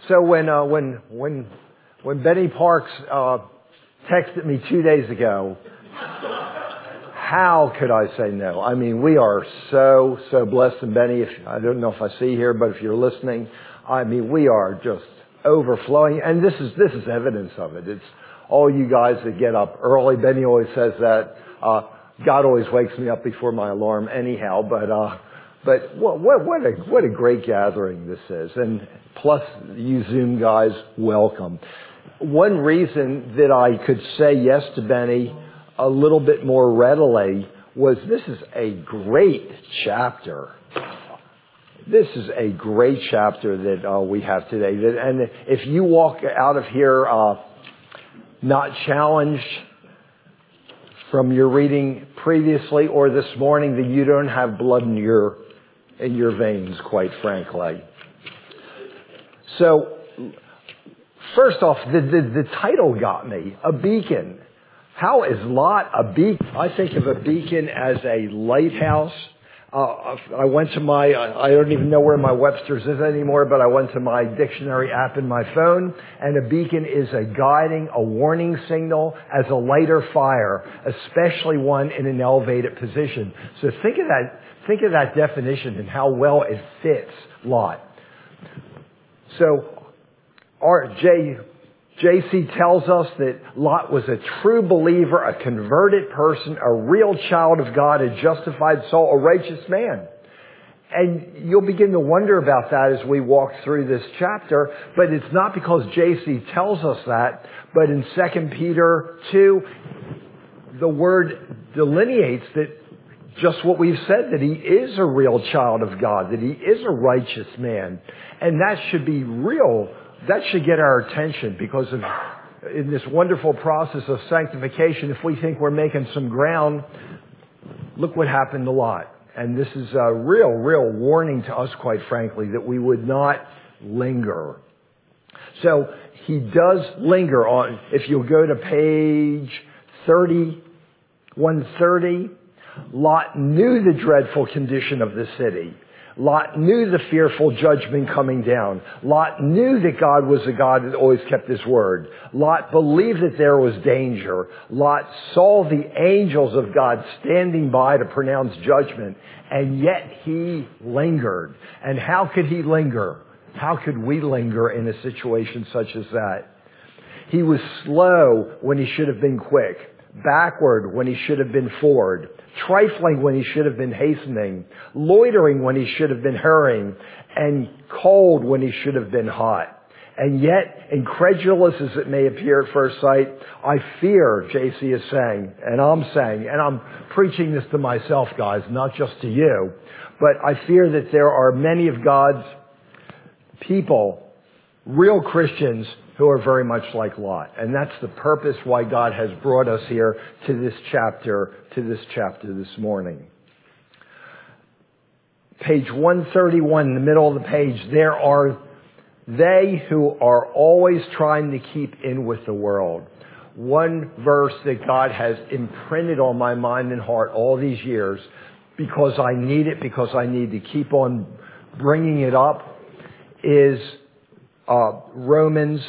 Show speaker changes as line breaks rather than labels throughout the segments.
So when Benny Parks texted me 2 days ago, how could I say no? I mean, we are so blessed. And Benny, I don't know if I see here, but if you're listening, I mean, we are just overflowing. And this is evidence of it. It's all you guys that get up early. Benny always says that. God always wakes me up before my alarm anyhow, but what a great gathering this is. And plus you Zoom guys, welcome. One reason that I could say yes to Benny a little bit more readily was this is a great chapter. This is a great chapter that we have today. And if you walk out of here not challenged from your reading previously or this morning, then you don't have blood in your veins, quite frankly. So, first off, the title got me, A Beacon. How is Lot a beacon? I think of a beacon as a lighthouse. I went to I don't even know where my Webster's is anymore, but I went to my dictionary app in my phone, and a beacon is a warning signal as a lighter fire, especially one in an elevated position. So think of that definition and how well it fits Lot. So J.C. tells us that Lot was a true believer, a converted person, a real child of God, a justified soul, a righteous man. And you'll begin to wonder about that as we walk through this chapter, but it's not because J.C. tells us that, but in 2 Peter 2, the word delineates that just what we've said, that he is a real child of God, that he is a righteous man. And that should be real. That should get our attention because in this wonderful process of sanctification, if we think we're making some ground, look what happened to Lot. And this is a real warning to us, quite frankly, that we would not linger. So he does linger on, if you'll go to page 130, Lot knew the dreadful condition of the city. Lot knew the fearful judgment coming down. Lot knew that God was a God that always kept his word. Lot believed that there was danger. Lot saw the angels of God standing by to pronounce judgment, and yet he lingered. And how could he linger? How could we linger in a situation such as that? He was slow when he should have been quick, backward when he should have been forward, trifling when he should have been hastening, loitering when he should have been hurrying, and cold when he should have been hot. And yet, incredulous as it may appear at first sight, I fear, J.C. is saying, and I'm preaching this to myself, guys, not just to you, but I fear that there are many of God's people, real Christians, who are very much like Lot. And that's the purpose why God has brought us here to this chapter this morning. Page 131, in the middle of the page, there are they who are always trying to keep in with the world. One verse that God has imprinted on my mind and heart all these years, because I need it, because I need to keep on bringing it up, is Romans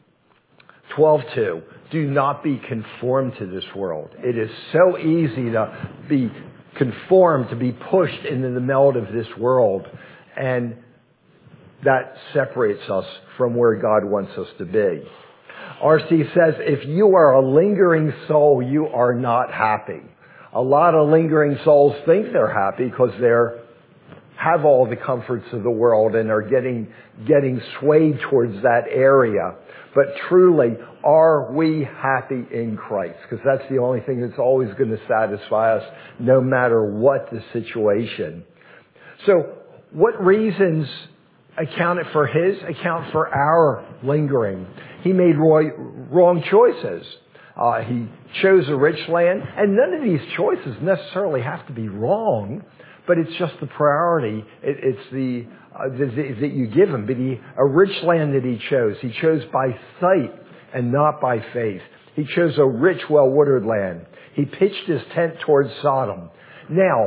12:2. Do not be conformed to this world. It is so easy to be conformed, to be pushed into the mold of this world, and that separates us from where God wants us to be. R.C. says, if you are a lingering soul, you are not happy. A lot of lingering souls think they're happy because have all the comforts of the world and are getting swayed towards that area. But truly, are we happy in Christ? Because that's the only thing that's always going to satisfy us, no matter what the situation. So, what reasons account for our lingering? He made wrong choices. He chose a rich land, and none of these choices necessarily have to be wrong, but it's just the priority. It's that you give him. But a rich land that he chose by sight and not by faith. He chose a rich, well-watered land. He pitched his tent towards Sodom. Now,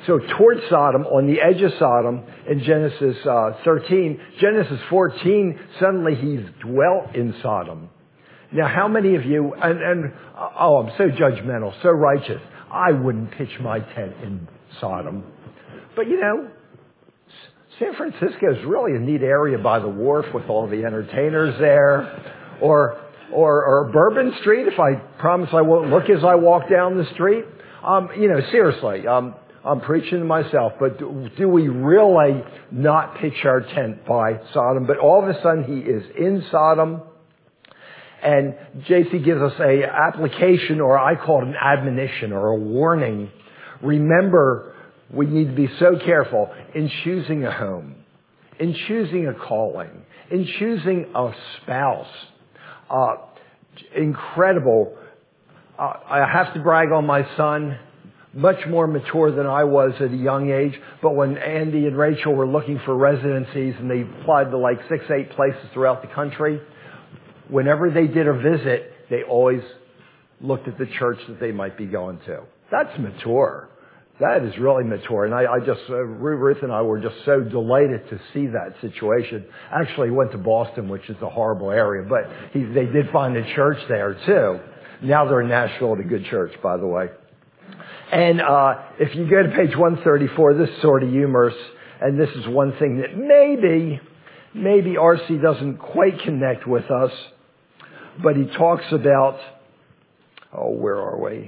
So towards Sodom, on the edge of Sodom, in Genesis 13, Genesis 14, suddenly he's dwelt in Sodom. Now, how many of you, I'm so judgmental, so righteous, I wouldn't pitch my tent in Sodom. But San Francisco is really a neat area by the wharf with all the entertainers there. Or Bourbon Street, if I promise I won't look as I walk down the street. Seriously, I'm preaching to myself, but do we really not pitch our tent by Sodom? But all of a sudden he is in Sodom. And JC gives us a application, or I call it an admonition or a warning. Remember, we need to be so careful in choosing a home, in choosing a calling, in choosing a spouse. Incredible. I have to brag on my son, much more mature than I was at a young age. But when Andy and Rachel were looking for residencies and they applied to like 6-8 places throughout the country, whenever they did a visit, they always looked at the church that they might be going to. That's mature. That is really mature. And Ruth and I were just so delighted to see that situation. Actually, went to Boston, which is a horrible area, but they did find a church there too. Now they're in Nashville at a good church, by the way. And if you go to page 134, this is sort of humorous, and this is one thing that maybe R.C. doesn't quite connect with us, but he talks about, where are we?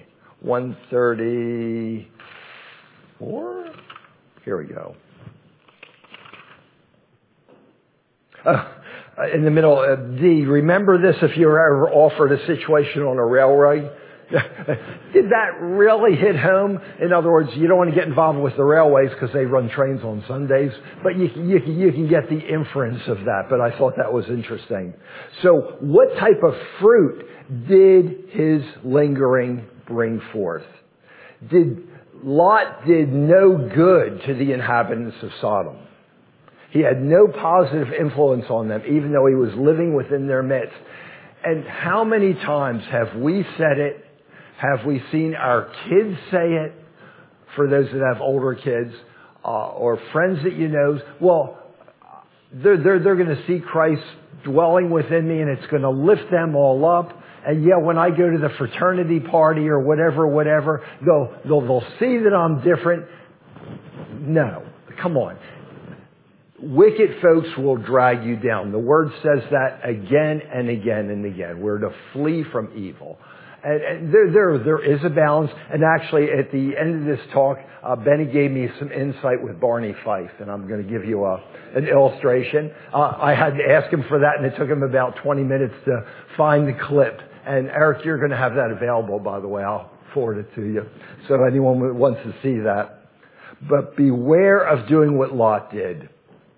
134? Here we go. In the middle of D, remember this if you were ever offered a situation on a railway. Did that really hit home? In other words, you don't want to get involved with the railways because they run trains on Sundays, but you can get the inference of that. But I thought that was interesting. So what type of fruit did his lingering bring forth? Lot did no good to the inhabitants of Sodom. He had no positive influence on them, even though he was living within their midst. And how many times have we said it? Have we seen our kids say it? For those that have older kids, or friends that you know, well, they're going to see Christ dwelling within me, and it's going to lift them all up. And yeah, when I go to the fraternity party or whatever, they'll see that I'm different. No, come on. Wicked folks will drag you down. The Word says that again and again and again. We're to flee from evil. And there is a balance. And actually, at the end of this talk, Benny gave me some insight with Barney Fife, and I'm going to give you an illustration. I had to ask him for that, and it took him about 20 minutes to find the clip. And Eric, you're going to have that available, by the way. I'll forward it to you. So if anyone wants to see that. But beware of doing what Lot did.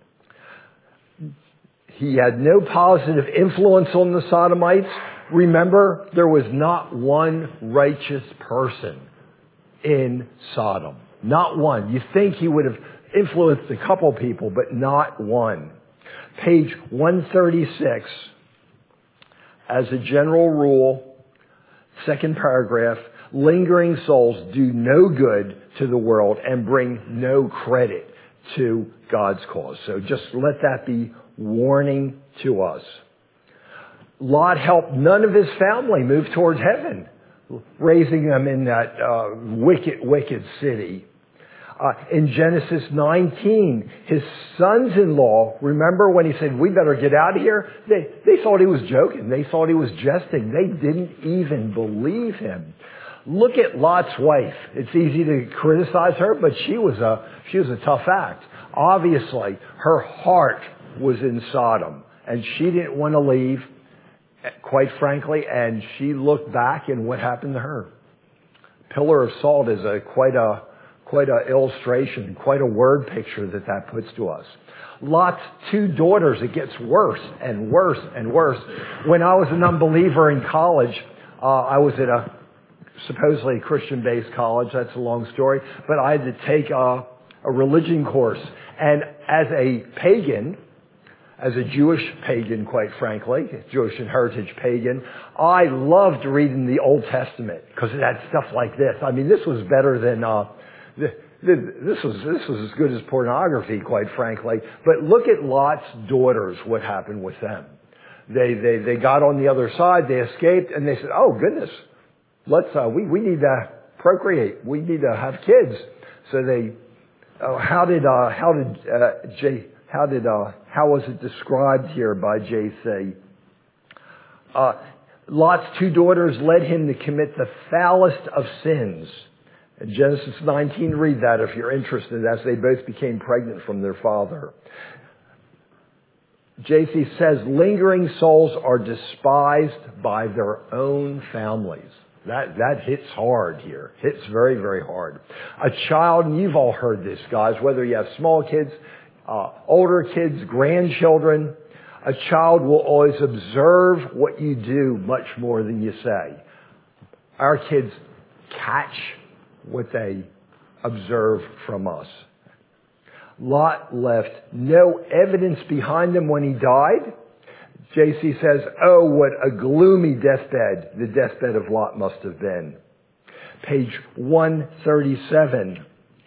He had no positive influence on the Sodomites. Remember, there was not one righteous person in Sodom. Not one. You think he would have influenced a couple people, but not one. Page 136, as a general rule, second paragraph, lingering souls do no good to the world and bring no credit to God's cause. So just let that be warning to us. Lot helped none of his family move towards heaven, raising them in that wicked city. In Genesis 19, his sons-in-law, remember when he said, we better get out of here? They thought he was joking. They thought he was jesting. They didn't even believe him. Look at Lot's wife. It's easy to criticize her, but she was a tough act. Obviously, her heart was in Sodom, and she didn't want to leave, quite frankly, and she looked back, and what happened to her? Pillar of salt is quite a illustration, quite a word picture that puts to us. Lot's two daughters, it gets worse and worse and worse. When I was an unbeliever in college, I was at a supposedly Christian-based college. That's a long story. But I had to take a religion course. And as a pagan, as a Jewish pagan, quite frankly, Jewish and heritage pagan, I loved reading the Old Testament because it had stuff like this. I mean, this was better than This was as good as pornography, quite frankly. But look at Lot's daughters, what happened with them. They got on the other side, they escaped, and they said, oh goodness, we need to procreate. We need to have kids. So how was it described here by J.C.? Lot's two daughters led him to commit the foulest of sins. In Genesis 19, read that if you're interested, as they both became pregnant from their father. J.C. says, lingering souls are despised by their own families. That hits hard here. Hits very, very hard. A child, and you've all heard this, guys, whether you have small kids, older kids, grandchildren, a child will always observe what you do much more than you say. Our kids catch what they observe from us. Lot left no evidence behind him when he died. J.C. says, oh, what a gloomy deathbed the deathbed of Lot must have been. Page 137,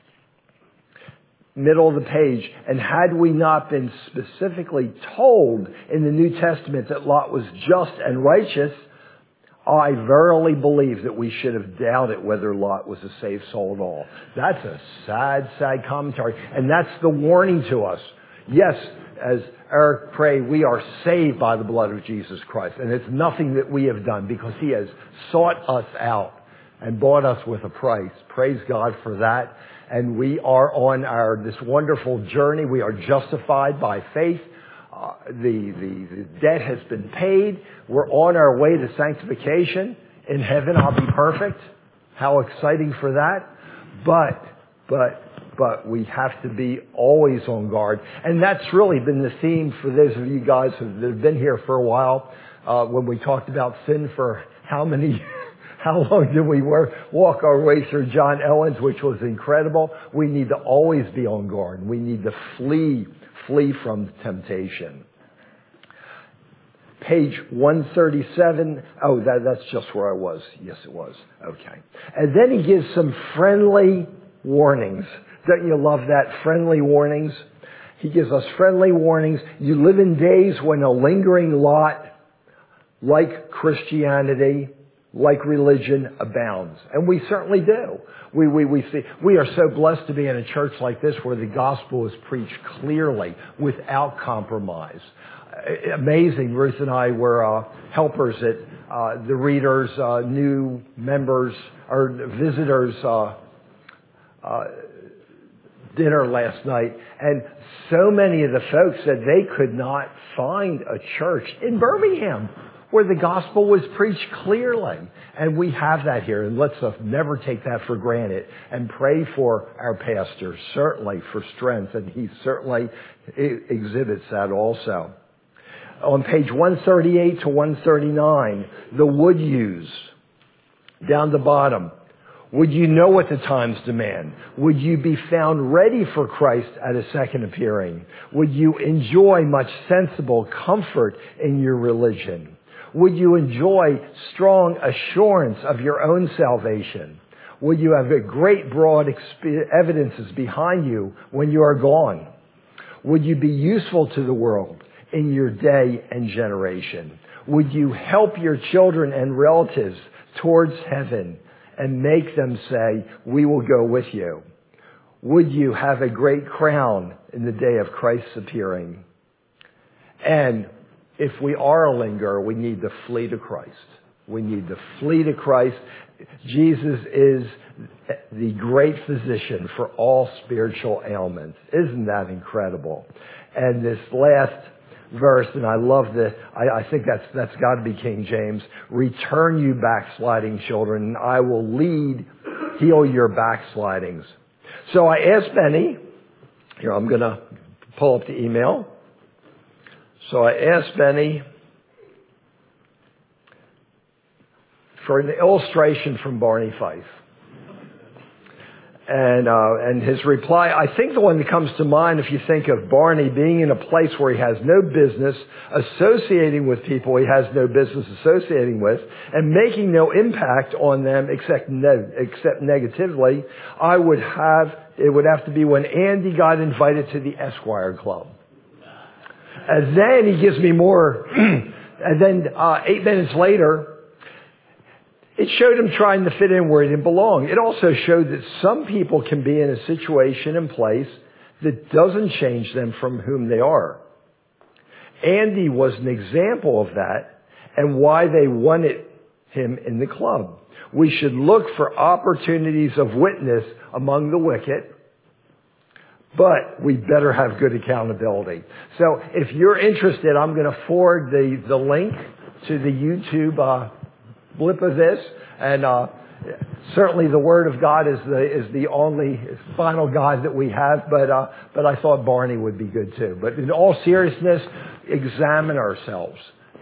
middle of the page. And had we not been specifically told in the New Testament that Lot was just and righteous, I verily believe that we should have doubted whether Lot was a saved soul at all. That's a sad, sad commentary. And that's the warning to us. Yes, as Eric prayed, we are saved by the blood of Jesus Christ. And it's nothing that we have done because He has sought us out and bought us with a price. Praise God for that. And we are on this wonderful journey. We are justified by faith. The debt has been paid. We're on our way to sanctification. In heaven, I'll be perfect. How exciting for that. But we have to be always on guard. And that's really been the theme for those of you guys that have been here for a while. When we talked about sin for how long did we walk our way through John Owens, which was incredible. We need to always be on guard. We need to flee from temptation. Page 137. Oh, that's just where I was. Yes, it was. Okay. And then he gives some friendly warnings. Don't you love that? Friendly warnings. He gives us friendly warnings. You live in days when a lingering lot, like Christianity, like religion, abounds. And we certainly do. We see, we are so blessed to be in a church like this where the gospel is preached clearly without compromise. Amazing. Ruth and I were helpers at the Readers, new members or visitors dinner last night, and so many of the folks said they could not find a church in Birmingham where the gospel was preached clearly. And we have that here, and let's never take that for granted, and pray for our pastor, certainly for strength, and he certainly exhibits that also. On page 138 to 139, the would use, down the bottom. Would you know what the times demand? Would you be found ready for Christ at a second appearing? Would you enjoy much sensible comfort in your religion? Would you enjoy strong assurance of your own salvation? Would you have a great broad evidences behind you when you are gone? Would you be useful to the world in your day and generation? Would you help your children and relatives towards heaven and make them say, we will go with you? Would you have a great crown in the day of Christ's appearing? And if we are a lingerer, we need to flee to Christ. We need to flee to Christ. Jesus is the great physician for all spiritual ailments. Isn't that incredible? And this last verse, and I love this, I think that's got to be King James. Return you backsliding children, and I will heal your backslidings. So I asked Benny, here I'm going to pull up the email. So I asked Benny for an illustration from Barney Fife. And his reply, I think the one that comes to mind if you think of Barney being in a place where he has no business associating with people he has no business associating with and making no impact on them except negatively, I would have it would have to be when Andy got invited to the Esquire Club. And then he gives me more. And then 8 minutes later, it showed him trying to fit in where he didn't belong. It also showed that some people can be in a situation and place that doesn't change them from whom they are. Andy was an example of that and why they wanted him in the club. We should look for opportunities of witness among the wicked, but we better have good accountability. So if you're interested, I'm going to forward the link to the YouTube blip of this, and certainly the Word of God is the only final guide that we have, but I thought Barney would be good too. But in all seriousness, examine ourselves,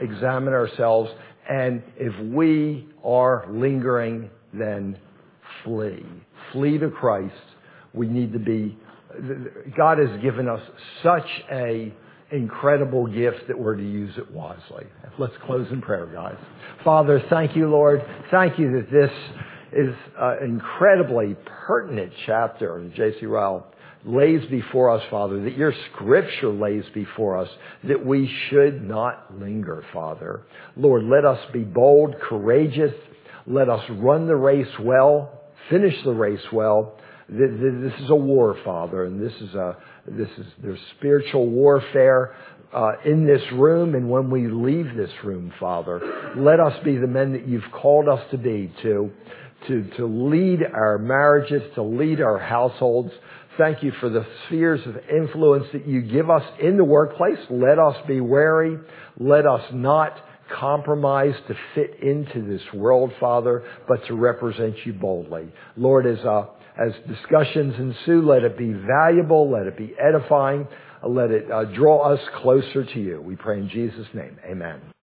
and if we are lingering, then flee to Christ. We need to be. God has given us such a incredible gift that we're to use it wisely. Let's close in prayer, guys. Father, thank you, Lord. Thank you that this is an incredibly pertinent chapter that J.C. Ryle lays before us, Father, that your scripture lays before us, that we should not linger, Father. Lord, let us be bold, courageous. Let us run the race well, finish the race well. This is a war, Father, and there's spiritual warfare in this room, and when we leave this room, Father, let us be the men that you've called us to be, to lead our marriages, to lead our households. Thank you for the spheres of influence that you give us in the workplace. Let us be wary. Let us not compromise to fit into this world, Father, but to represent you boldly. Lord, as discussions ensue, let it be valuable, let it be edifying, let it draw us closer to you. We pray in Jesus' name. Amen.